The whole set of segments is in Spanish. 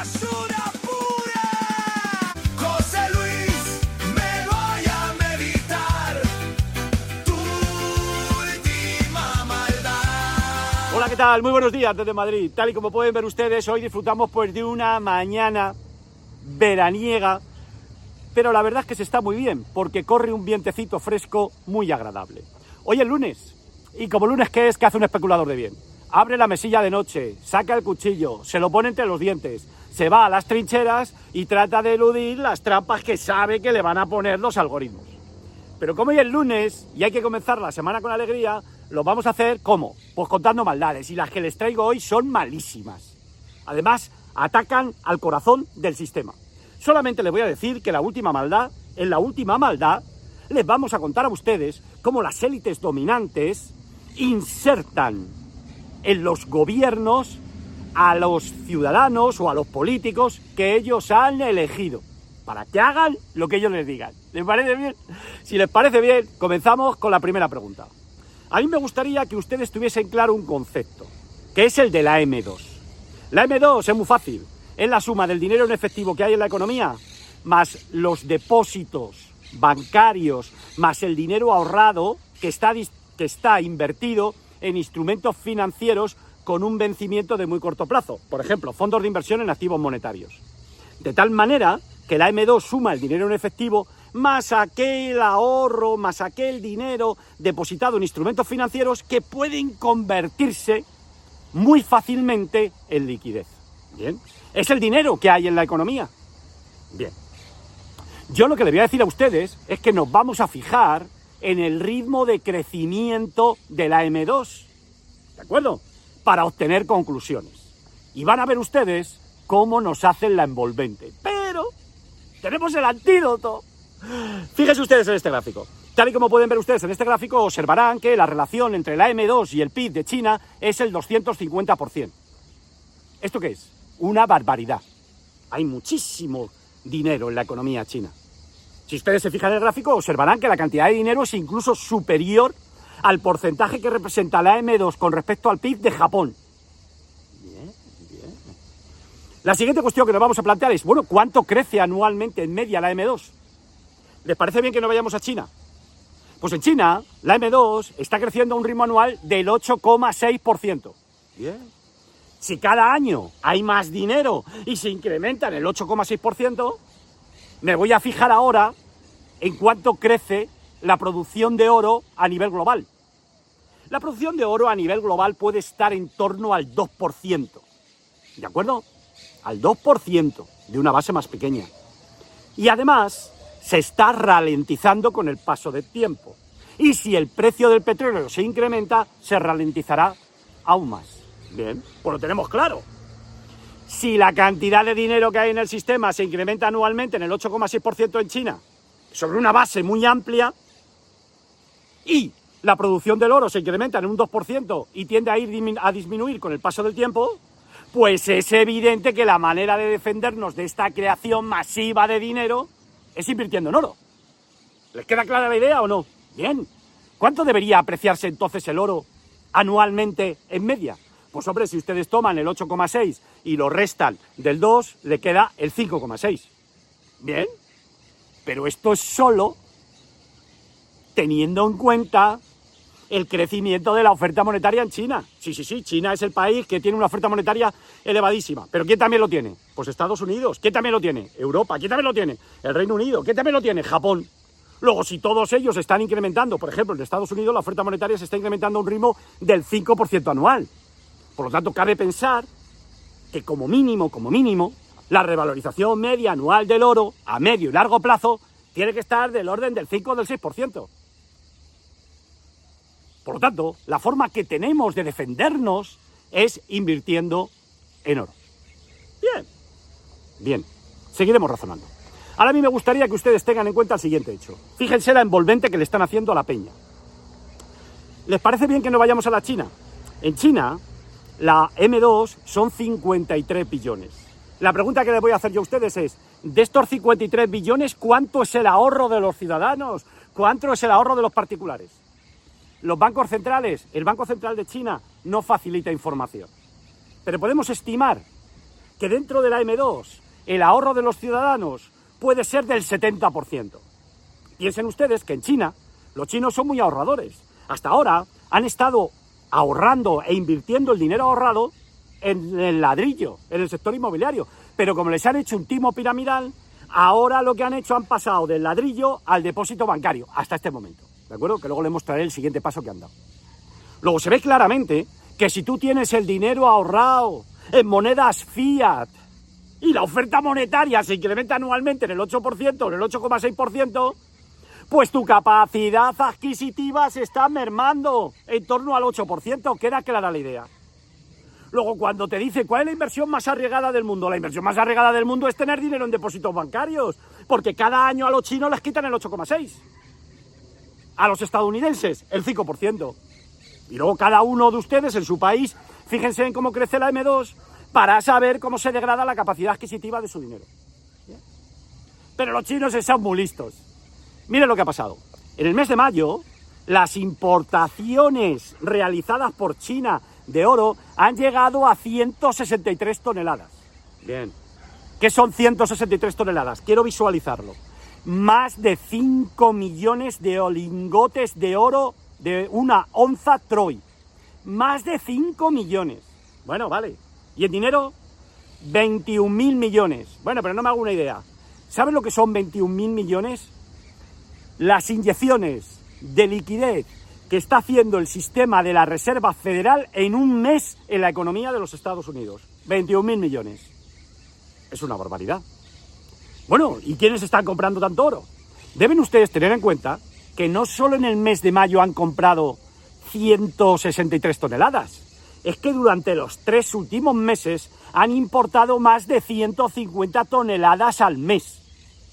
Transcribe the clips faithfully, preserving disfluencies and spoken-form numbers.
basura pura. José Luis, me voy a meditar tu última maldad. Hola, ¿qué tal? Muy buenos días desde Madrid. Tal y como pueden ver ustedes, hoy disfrutamos pues de una mañana veraniega, pero la verdad es que se está muy bien, porque corre un vientecito fresco muy agradable. Hoy es lunes, y como lunes, ¿qué es? ¿Qué hace un especulador de bien? Abre la mesilla de noche, saca el cuchillo, se lo pone entre los dientes, se va a las trincheras y trata de eludir las trampas que sabe que le van a poner los algoritmos. Pero como hoy es lunes y hay que comenzar la semana con alegría, lo vamos a hacer, ¿cómo? Pues contando maldades, y las que les traigo hoy son malísimas. Además, atacan al corazón del sistema. Solamente les voy a decir que la última maldad, en la última maldad, les vamos a contar a ustedes cómo las élites dominantes insertan en los gobiernos a los ciudadanos o a los políticos que ellos han elegido, para que hagan lo que ellos les digan. ¿Les parece bien? Si les parece bien, comenzamos con la primera pregunta. A mí me gustaría que ustedes tuviesen claro un concepto, que es el de la eme dos. La eme dos es muy fácil, es la suma del dinero en efectivo que hay en la economía, más los depósitos bancarios, más el dinero ahorrado que está, que está invertido en instrumentos financieros con un vencimiento de muy corto plazo, por ejemplo, fondos de inversión en activos monetarios. De tal manera que la eme dos suma el dinero en efectivo más aquel ahorro, más aquel dinero depositado en instrumentos financieros que pueden convertirse muy fácilmente en liquidez. Bien, es el dinero que hay en la economía. Bien, yo lo que le voy a decir a ustedes es que nos vamos a fijar en el ritmo de crecimiento de la eme dos, ¿de acuerdo? Para obtener conclusiones. Y van a ver ustedes cómo nos hacen la envolvente. Pero tenemos el antídoto. Fíjense ustedes en este gráfico. Tal y como pueden ver ustedes en este gráfico, observarán que la relación entre la eme dos y el pe i be de China es el doscientos cincuenta por ciento. ¿Esto qué es? Una barbaridad. Hay muchísimo dinero en la economía china. Si ustedes se fijan en el gráfico, observarán que la cantidad de dinero es incluso superior al porcentaje que representa la eme dos con respecto al pe i be de Japón. Bien, bien. La siguiente cuestión que nos vamos a plantear es, bueno, ¿cuánto crece anualmente en media la eme dos? ¿Les parece bien que no vayamos a China? Pues en China, la eme dos está creciendo a un ritmo anual del ocho coma seis por ciento. Bien. Si cada año hay más dinero y se incrementa en el ocho coma seis por ciento, me voy a fijar ahora en cuánto crece la producción de oro a nivel global. La producción de oro a nivel global puede estar en torno al dos por ciento. ¿De acuerdo? Al dos por ciento de una base más pequeña. Y además se está ralentizando con el paso del tiempo. Y si el precio del petróleo se incrementa, se ralentizará aún más. Bien, pues lo tenemos claro. Si la cantidad de dinero que hay en el sistema se incrementa anualmente en el ocho coma seis por ciento en China, sobre una base muy amplia, y la producción del oro se incrementa en un dos por ciento y tiende a ir a disminuir con el paso del tiempo, pues es evidente que la manera de defendernos de esta creación masiva de dinero es invirtiendo en oro. ¿Les queda clara la idea o no? Bien. ¿Cuánto debería apreciarse entonces el oro anualmente en media? Pues hombre, si ustedes toman el ocho coma seis y lo restan del dos, le queda el cinco coma seis. Bien, pero esto es solo teniendo en cuenta el crecimiento de la oferta monetaria en China. Sí, sí, sí, China es el país que tiene una oferta monetaria elevadísima. ¿Pero quién también lo tiene? Pues Estados Unidos. ¿Quién también lo tiene? Europa. ¿Quién también lo tiene? El Reino Unido. ¿Quién también lo tiene? Japón. Luego, si todos ellos están incrementando, por ejemplo, en Estados Unidos la oferta monetaria se está incrementando a un ritmo del cinco por ciento anual. Por lo tanto, cabe pensar que como mínimo, como mínimo, la revalorización media anual del oro a medio y largo plazo tiene que estar del orden del cinco o del seis por ciento. Por lo tanto, la forma que tenemos de defendernos es invirtiendo en oro. Bien, bien, seguiremos razonando. Ahora a mí me gustaría que ustedes tengan en cuenta el siguiente hecho. Fíjense la envolvente que le están haciendo a la peña. ¿Les parece bien que no vayamos a la China? En China, la eme dos son cincuenta y tres billones. La pregunta que les voy a hacer yo a ustedes es, de estos cincuenta y tres billones, ¿cuánto es el ahorro de los ciudadanos? ¿Cuánto es el ahorro de los particulares? Los bancos centrales, el Banco Central de China no facilita información. Pero podemos estimar que dentro de la eme dos el ahorro de los ciudadanos puede ser del setenta por ciento. Piensen ustedes que en China los chinos son muy ahorradores. Hasta ahora han estado ahorrando e invirtiendo el dinero ahorrado en el ladrillo, en el sector inmobiliario. Pero como les han hecho un timo piramidal, ahora lo que han hecho han pasado del ladrillo al depósito bancario, hasta este momento. ¿De acuerdo? Que luego les mostraré el siguiente paso que han dado. Luego se ve claramente que si tú tienes el dinero ahorrado en monedas fiat y la oferta monetaria se incrementa anualmente en el ocho por ciento o en el ocho coma seis por ciento, pues tu capacidad adquisitiva se está mermando en torno al ocho por ciento. Queda clara la idea. Luego, cuando te dice cuál es la inversión más arriesgada del mundo, la inversión más arriesgada del mundo es tener dinero en depósitos bancarios, porque cada año a los chinos les quitan el ocho coma seis por ciento. A los estadounidenses, el cinco por ciento. Y luego cada uno de ustedes en su país, fíjense en cómo crece la eme dos para saber cómo se degrada la capacidad adquisitiva de su dinero. ¿Bien? Pero los chinos son muy listos. Miren lo que ha pasado. En el mes de mayo, las importaciones realizadas por China de oro han llegado a ciento sesenta y tres toneladas. Bien. ¿Qué son ciento sesenta y tres toneladas? Quiero visualizarlo. Más de cinco millones de lingotes de oro de una onza Troy. Más de cinco millones. Bueno, vale. ¿Y en dinero? veintiún mil millones. Bueno, pero no me hago una idea. ¿Saben lo que son veintiún mil millones? Las inyecciones de liquidez que está haciendo el sistema de la Reserva Federal en un mes en la economía de los Estados Unidos. veintiún mil millones. Es una barbaridad. Bueno, ¿y quiénes están comprando tanto oro? Deben ustedes tener en cuenta que no solo en el mes de mayo han comprado ciento sesenta y tres toneladas, es que durante los tres últimos meses han importado más de ciento cincuenta toneladas al mes.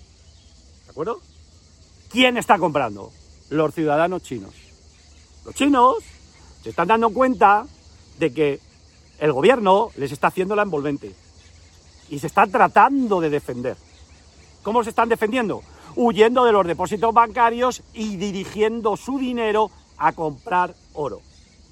¿De acuerdo? ¿Quién está comprando? Los ciudadanos chinos. Los chinos se están dando cuenta de que el gobierno les está haciendo la envolvente y se están tratando de defender. ¿Cómo se están defendiendo? Huyendo de los depósitos bancarios y dirigiendo su dinero a comprar oro.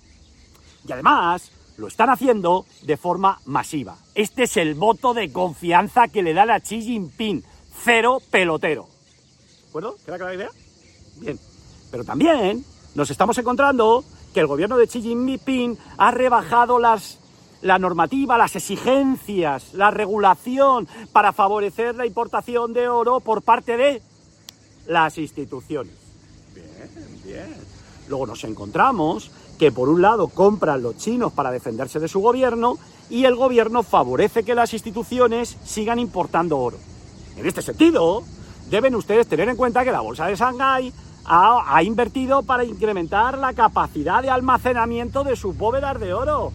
Y además lo están haciendo de forma masiva. Este es el voto de confianza que le dan a Xi Jinping. Cero pelotero. ¿De acuerdo? ¿Queda clara la idea? Bien. Pero también nos estamos encontrando que el gobierno de Xi Jinping ha rebajado las, la normativa, las exigencias, la regulación para favorecer la importación de oro por parte de las instituciones. Bien, bien. Luego nos encontramos que por un lado compran los chinos para defenderse de su gobierno y el gobierno favorece que las instituciones sigan importando oro. En este sentido, deben ustedes tener en cuenta que la bolsa de Shanghái ha, ha invertido para incrementar la capacidad de almacenamiento de sus bóvedas de oro.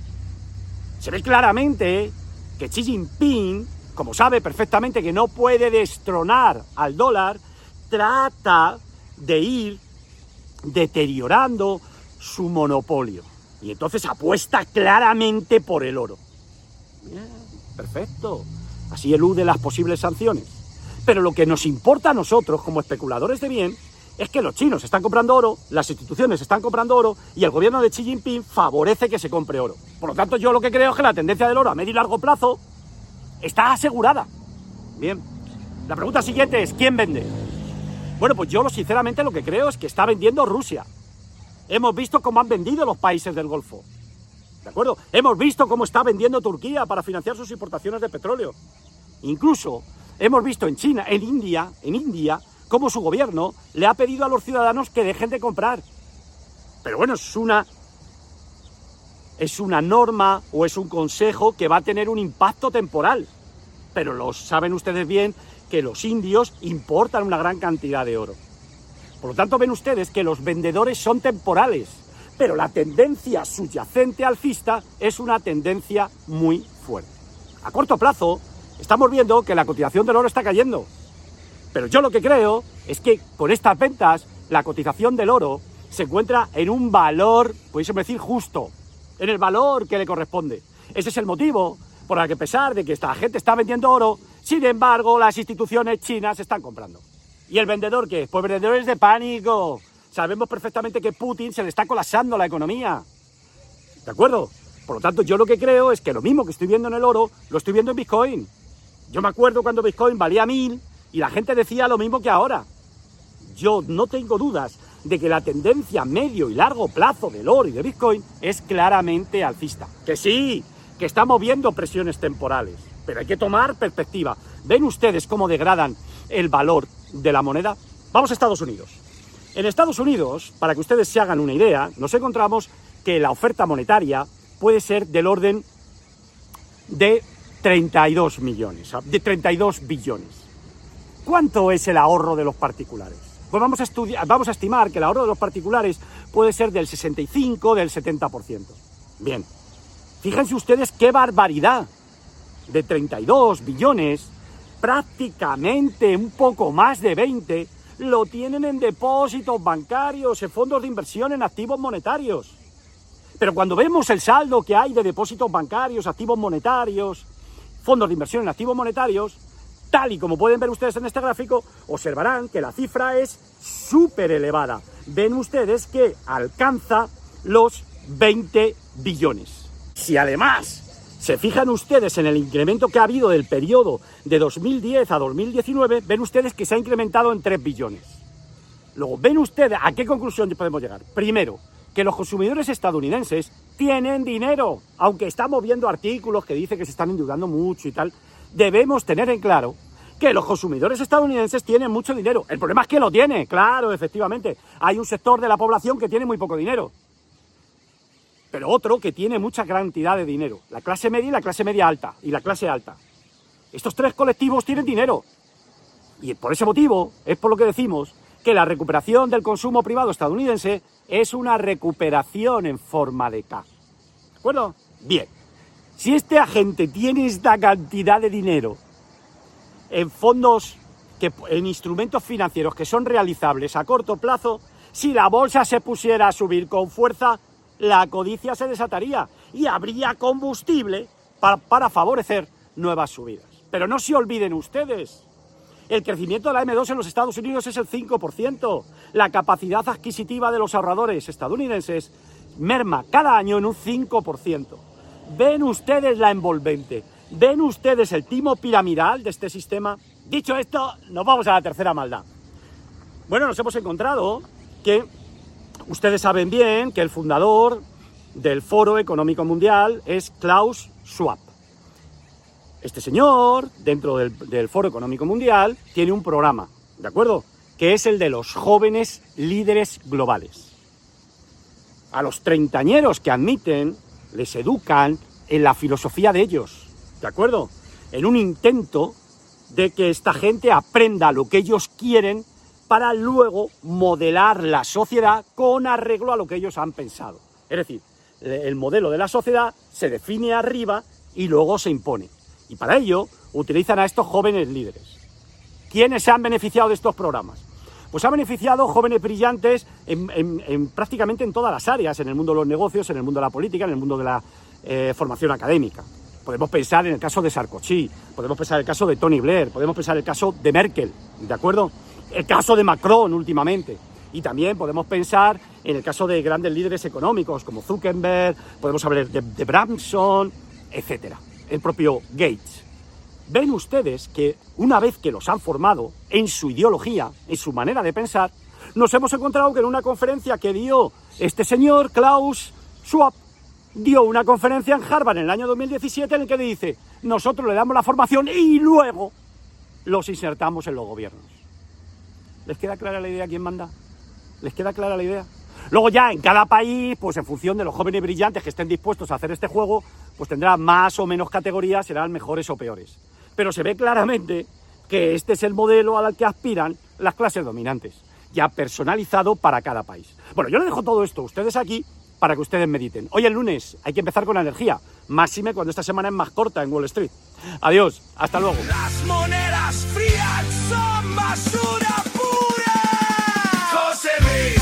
Se ve claramente que Xi Jinping, como sabe perfectamente que no puede destronar al dólar, trata de ir deteriorando su monopolio. Y entonces apuesta claramente por el oro. Bien, perfecto. Así elude las posibles sanciones. Pero lo que nos importa a nosotros, como especuladores de bien, es que los chinos están comprando oro, las instituciones están comprando oro y el gobierno de Xi Jinping favorece que se compre oro. Por lo tanto, yo lo que creo es que la tendencia del oro a medio y largo plazo está asegurada. Bien. La pregunta siguiente es, ¿quién vende? Bueno, pues yo sinceramente lo que creo es que está vendiendo Rusia. Hemos visto cómo han vendido los países del Golfo. ¿De acuerdo? Hemos visto cómo está vendiendo Turquía para financiar sus importaciones de petróleo. Incluso hemos visto en China, en India, en India, cómo su gobierno le ha pedido a los ciudadanos que dejen de comprar. Pero bueno, es una, es una norma o es un consejo que va a tener un impacto temporal. Pero lo saben ustedes bien que los indios importan una gran cantidad de oro. Por lo tanto, ven ustedes que los vendedores son temporales, pero la tendencia subyacente alcista es una tendencia muy fuerte. A corto plazo, estamos viendo que la cotización del oro está cayendo. Pero yo lo que creo es que con estas ventas, la cotización del oro se encuentra en un valor, pudiésemos decir, justo, en el valor que le corresponde. Ese es el motivo por el que, a pesar de que esta gente está vendiendo oro, sin embargo, las instituciones chinas están comprando. ¿Y el vendedor qué? Pues vendedores de pánico. Sabemos perfectamente que Putin se le está colapsando la economía. ¿De acuerdo? Por lo tanto, yo lo que creo es que lo mismo que estoy viendo en el oro, lo estoy viendo en Bitcoin. Yo me acuerdo cuando Bitcoin valía mil y la gente decía lo mismo que ahora. Yo no tengo dudas de que la tendencia a medio y largo plazo del oro y de Bitcoin es claramente alcista. Que sí, que estamos viendo presiones temporales, pero hay que tomar perspectiva. ¿Ven ustedes cómo degradan el valor de la moneda? Vamos a Estados Unidos. En Estados Unidos, para que ustedes se hagan una idea, nos encontramos que la oferta monetaria puede ser del orden de treinta y dos millones, de treinta y dos billones. ¿Cuánto es el ahorro de los particulares? Pues vamos a estudiar, vamos a estimar que el ahorro de los particulares puede ser del sesenta y cinco, del setenta por ciento. Bien, fíjense ustedes qué barbaridad. De treinta y dos billones, prácticamente un poco más de veinte lo tienen en depósitos bancarios, en fondos de inversión, en activos monetarios. Pero cuando vemos el saldo que hay de depósitos bancarios, activos monetarios, fondos de inversión en activos monetarios, tal y como pueden ver ustedes en este gráfico, observarán que la cifra es súper elevada. Ven ustedes que alcanza los veinte billones. Si además se fijan ustedes en el incremento que ha habido del periodo de dos mil diez a dos mil diecinueve, ven ustedes que se ha incrementado en tres billones. Luego, ven ustedes a qué conclusión podemos llegar. Primero, que los consumidores estadounidenses tienen dinero, aunque estamos viendo artículos que dicen que se están endeudando mucho y tal. Debemos tener en claro que los consumidores estadounidenses tienen mucho dinero. El problema es que lo tiene, claro, efectivamente. Hay un sector de la población que tiene muy poco dinero, pero otro que tiene mucha cantidad de dinero. La clase media y la clase media alta, y la clase alta. Estos tres colectivos tienen dinero. Y por ese motivo es por lo que decimos que la recuperación del consumo privado estadounidense es una recuperación en forma de K. ¿De acuerdo? Bien. Si este agente tiene esta cantidad de dinero en fondos, que, en instrumentos financieros que son realizables a corto plazo, si la bolsa se pusiera a subir con fuerza, la codicia se desataría y habría combustible para, para favorecer nuevas subidas. Pero no se olviden ustedes, el crecimiento de la eme dos en los Estados Unidos es el cinco por ciento. La capacidad adquisitiva de los ahorradores estadounidenses merma cada año en un cinco por ciento. ¿Ven ustedes la envolvente? ¿Ven ustedes el timo piramidal de este sistema? Dicho esto, nos vamos a la tercera maldad. Bueno, nos hemos encontrado que ustedes saben bien que el fundador del Foro Económico Mundial es Klaus Schwab. Este señor, dentro del, del Foro Económico Mundial, tiene un programa, ¿de acuerdo?, que es el de los jóvenes líderes globales. A los treintañeros que admiten, les educan en la filosofía de ellos, ¿de acuerdo?, en un intento de que esta gente aprenda lo que ellos quieren para luego modelar la sociedad con arreglo a lo que ellos han pensado. Es decir, el modelo de la sociedad se define arriba y luego se impone. Y para ello utilizan a estos jóvenes líderes. ¿Quiénes se han beneficiado de estos programas? Pues han beneficiado jóvenes brillantes en, en, en prácticamente en todas las áreas, en el mundo de los negocios, en el mundo de la política, en el mundo de la eh, formación académica. Podemos pensar en el caso de Sarkozy, podemos pensar en el caso de Tony Blair, podemos pensar en el caso de Merkel, ¿de acuerdo?, el caso de Macron últimamente. Y también podemos pensar en el caso de grandes líderes económicos como Zuckerberg, podemos hablar de, de Branson, etcétera. El propio Gates. Ven ustedes que una vez que los han formado en su ideología, en su manera de pensar, nos hemos encontrado que en una conferencia que dio este señor, Klaus Schwab, dio una conferencia en Harvard en el año dos mil diecisiete en el que dice: nosotros le damos la formación y luego los insertamos en los gobiernos. ¿Les queda clara la idea quién manda? ¿Les queda clara la idea? Luego ya en cada país, pues en función de los jóvenes brillantes que estén dispuestos a hacer este juego, pues tendrá más o menos categorías, serán mejores o peores. Pero se ve claramente que este es el modelo al que aspiran las clases dominantes, ya personalizado para cada país. Bueno, yo les dejo todo esto a ustedes aquí para que ustedes mediten. Hoy el lunes hay que empezar con la energía, máxime cuando esta semana es más corta en Wall Street. Adiós, hasta luego. Las monedas frías son basura.